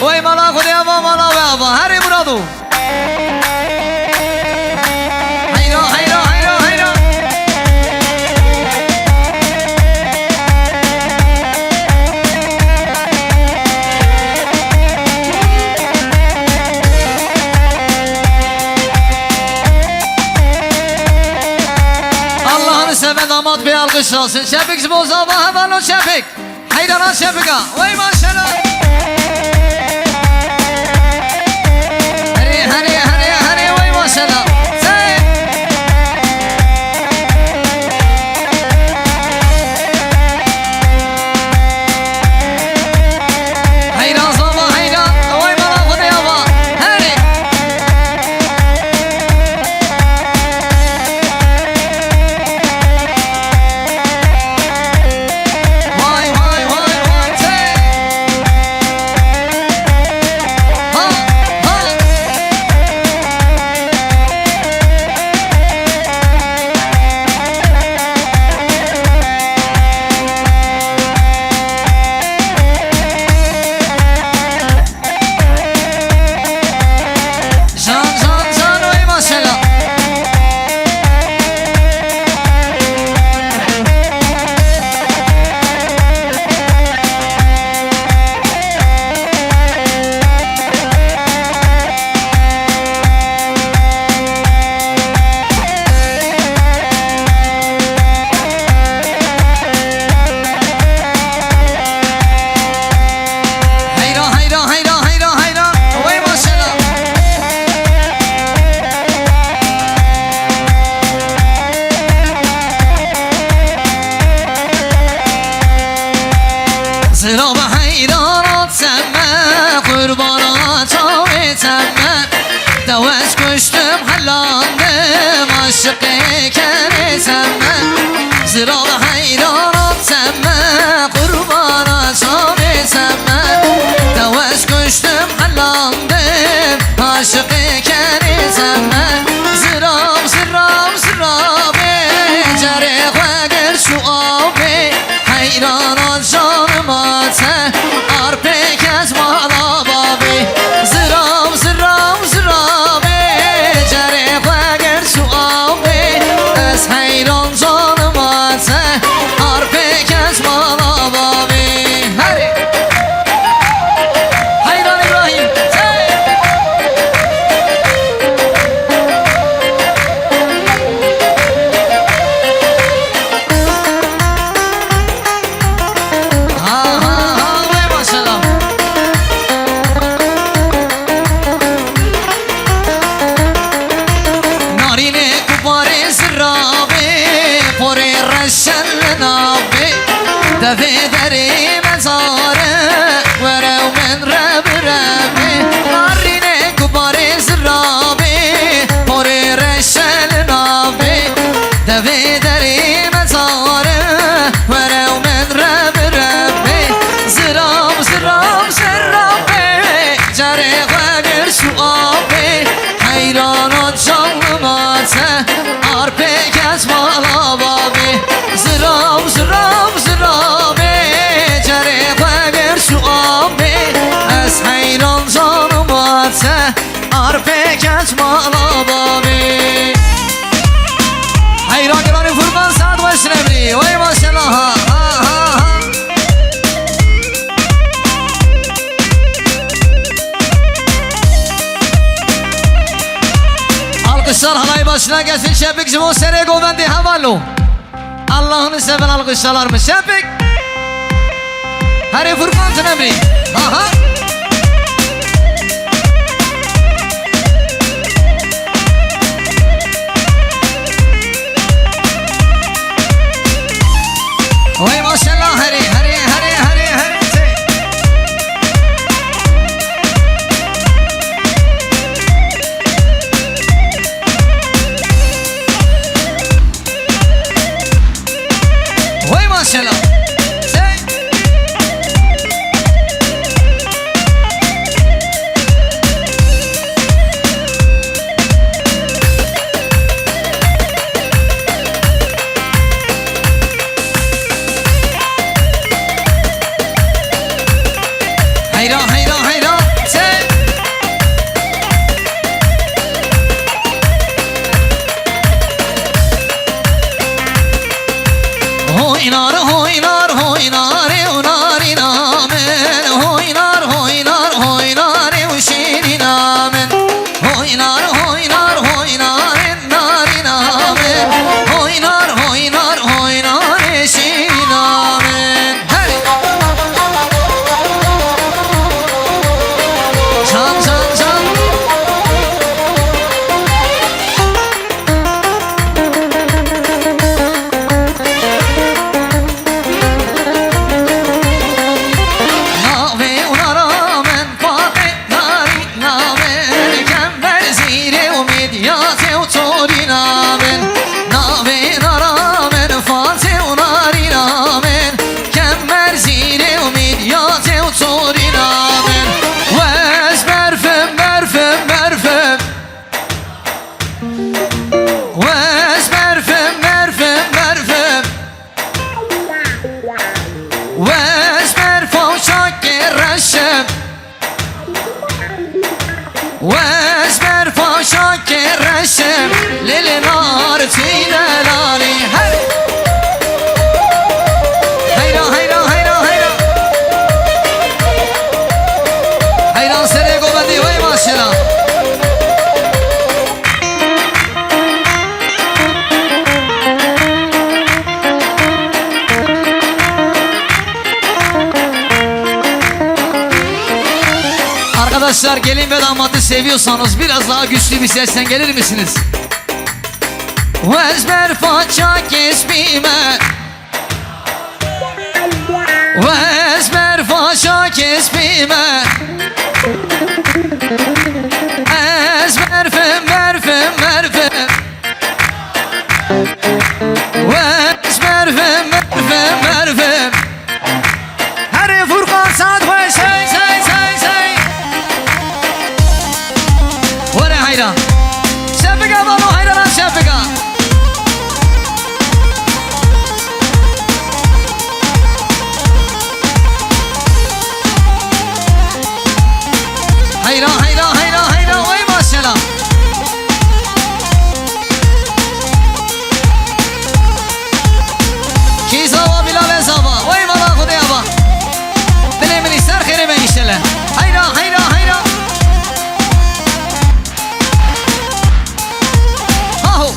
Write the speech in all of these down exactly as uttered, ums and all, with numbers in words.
وای مالا خودی آبا مالا و آبا هری مرادو هیرا هیرا هیرا هیرا Allah'ını seven damat bir alkış olsun. Şefik boza ve hemen o şefik. Hayran şefika. Vay maşallah. Hadi hadi hadi hadi vay maşallah. Say. Hayran sabah hayran. Vay bana bu ne yava. Hadi. Vay vay vay vay. Say. Ha ha. Can can can vay maşallah. Hayra hayra hayra hayra hayra. Vay maşallah. Sıra ve hayranat semme, kurbana çavi semme. Deveş kuştum hallandım, aşık ekeni semme. Sıra ve hayranat semme, kurbana çavi semme. Deveş kuştum hallandım, aşık ekeni semme. Zıram zıram zıram cerek ve gel şu abi. Hayranat canıma te arpe kezmala babi. Zıram zıram zıram cerek ve gel şu abi. Ez hayran canıma te arpe kezmala babi. Hadi. Hayran İbrahim. Hey. Ha ha ha vay maşallah. Narine kupare zirabe pore reşen nabe. Deve deri mezare verev men reb rebi. Narine kupare zirabe pore reşen nabe. Deve deri mezare verev men reb rebi. Zıram zıram zırabe cerek ve gir şu abi. Hayranat canlıma te arpe kezmala babi. Zıram zıram zırabe cerek ve gir şu abi. Ez hayran canıma te arpe kezmala babi. Hayran granı furkan saat başına biri. Vay maşallah ha ha ha ha. Alkışlar halay başına gelsin Şefik Cimo Sere Govendi Havalu. Allah'ını seven alkışlar mı Şefik? Hadi Furkan Tınebri. Aha. Vay maşallah hadi hadi hadi hadi hadi. Vay maşallah. Say. Arkadaşlar gelin ve damadı seviyorsanız biraz daha güçlü bir sesten gelir misiniz? Vezber faça kesbime Vezber faça kesbime Ezber fem merfem merfem Vezber fem merfem merfem Her Furkan saat ve say say say say Vere hayran Şefika bana hayran şefika Hayran hayran hayran hayran vay maşallah Kizava bilal ezava vay bana kudaya bak Dilemin ister khirime inşallah Hayran hayran hayran Ahu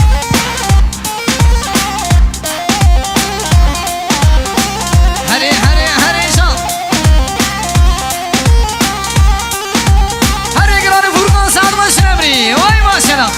Hare hare hare şan Hare granı Furkan saat başına emri vay maşallah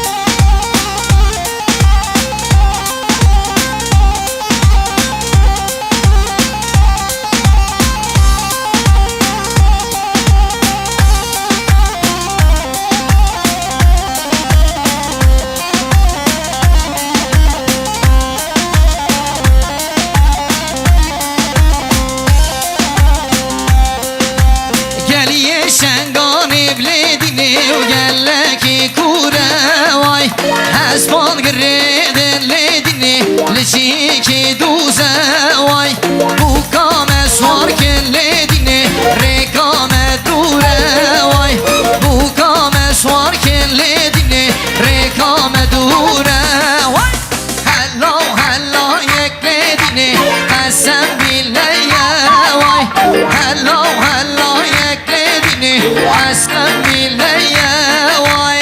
Esman gredin ledini Leciki duze vay Bu kames varken ledini Rekame dure vay Bu kames varken ledini Rekame dure vay Hello hello yekledini Esen billeye vay Hello hello yekledini Esen billeye vay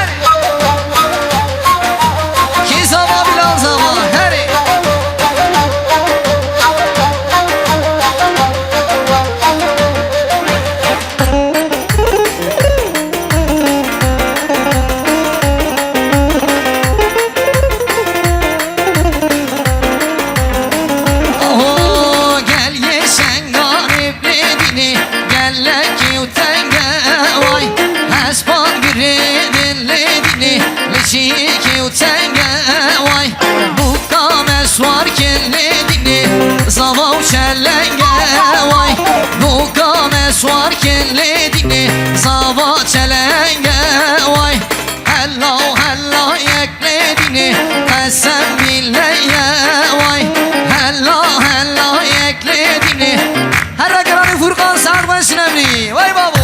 Leciki utenge vay Bu kames varken ledini Zavav çellenge vay Bu kames varken ledini Zava çellenge vay Hello hello yekledini Esen billeye vay Hello hello yekledini Her akranı Furkan sarmasın emri Vay babu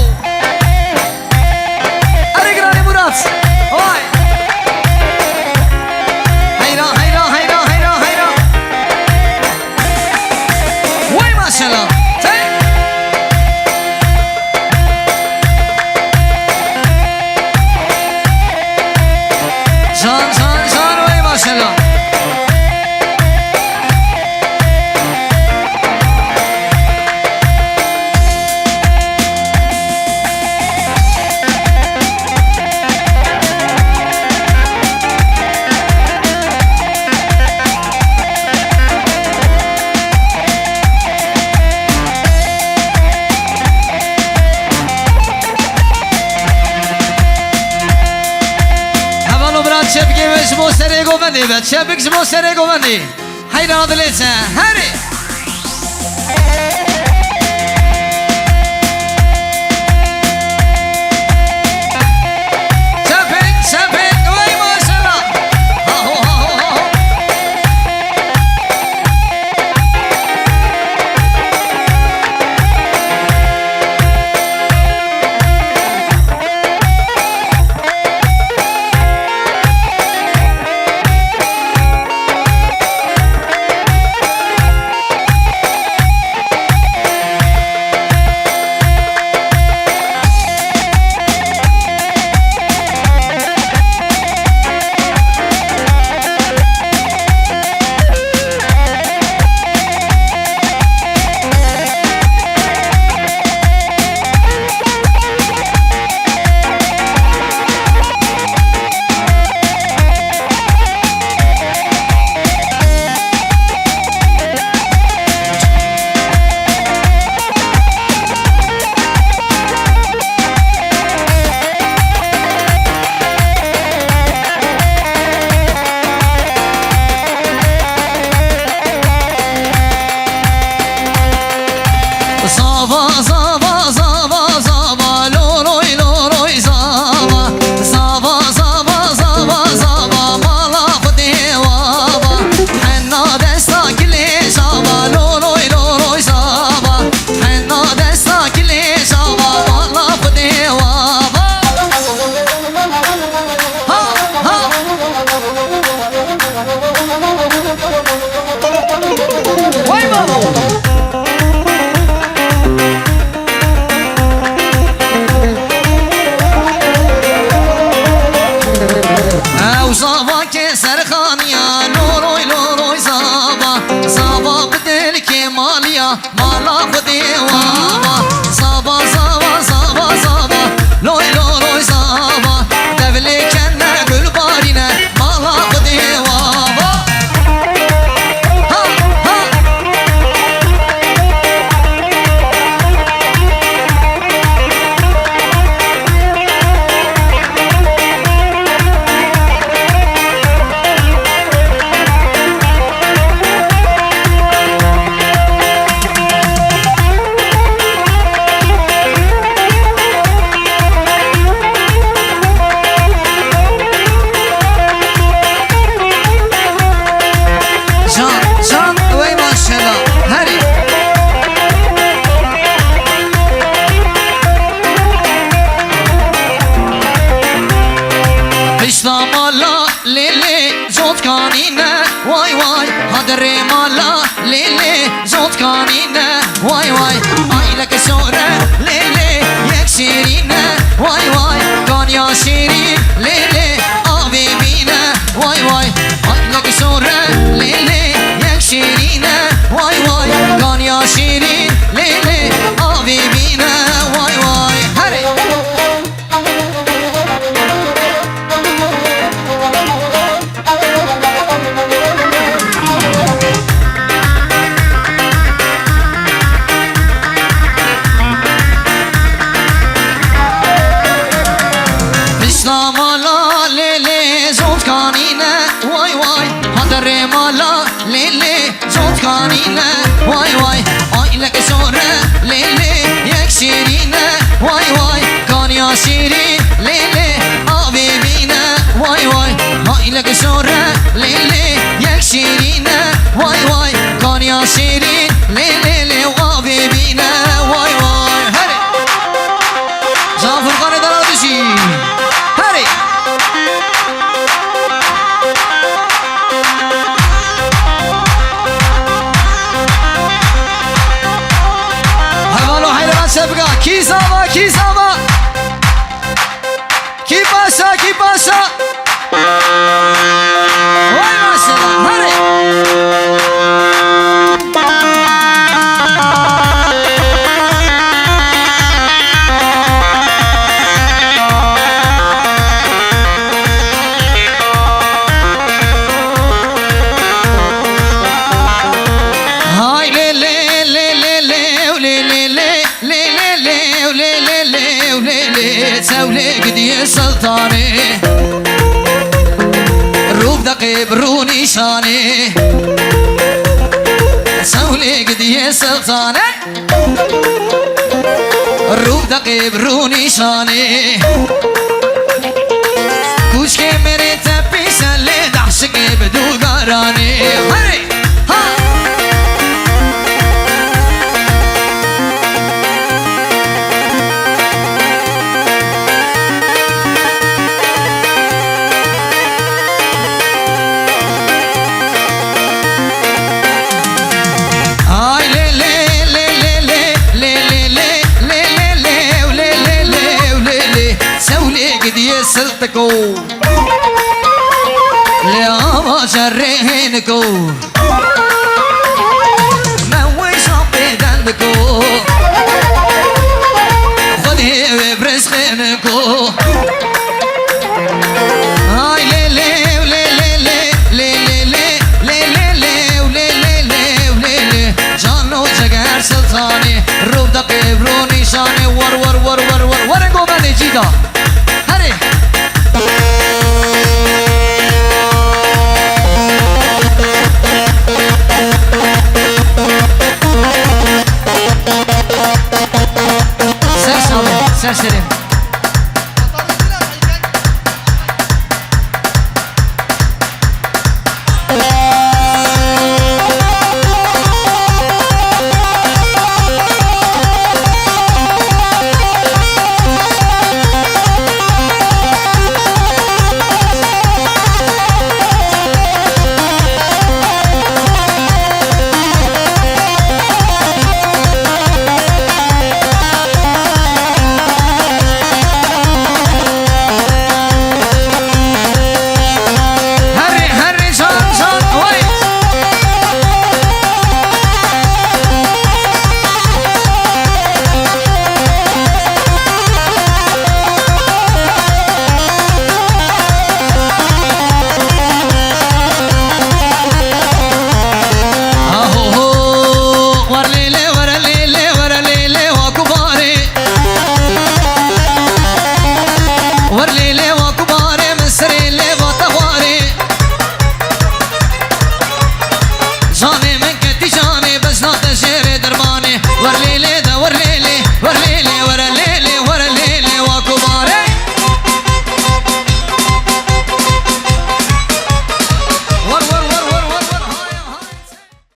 Her akranı Murat Vay Maşallah. Can can can vay maşallah. Şebeke ve şmostere govendi ve şebek şmostere govendi Hayran adıletse hadi Şebek şebek vay maşallah Ha ho ha ho ha واي هدري مالا ليلي زوت كانينا واي واي اي لك سورة ليلي يكسرينا واي واي كان يا شيرين ليلي ابي بينا واي واي اي لك سورة ليلي يكسرينا واي واي كان يا شيرين ليلي ابي بينا واي واي هري مالا ليلي زوت كانينا واي واي هدري مالا ليلي زوت كانينا واي واي اي لك سورة ليلي يكسرينا واي واي كان يا شيرين ليلي ابي بينا واي واي اي لك سورة ليلي يكسرينا واي واي كان يا شيرين ليلي وابي بينا واي واي هري زافر قاني درادشي هري حيوانو حيوان سبقا كي سابا كي سابا كي باشا كي باشا واي ما شاء الله هري سولي قدي سلطاني روب دقي بروني شاني سولي قدي سلطاني روب دقي بروني شاني كوش كي مري تبي سلي دحشقي بدو قراني هري ها سلطكو لياما شرينكو موش ربي دندكو خذي برزقينكو هاي ليلي وليلي ليلي ليلي ليلي وليلي وليلي جانو جگر سلطاني روب دقي بروني شاني ور ور ور ور ور ور ور ور ور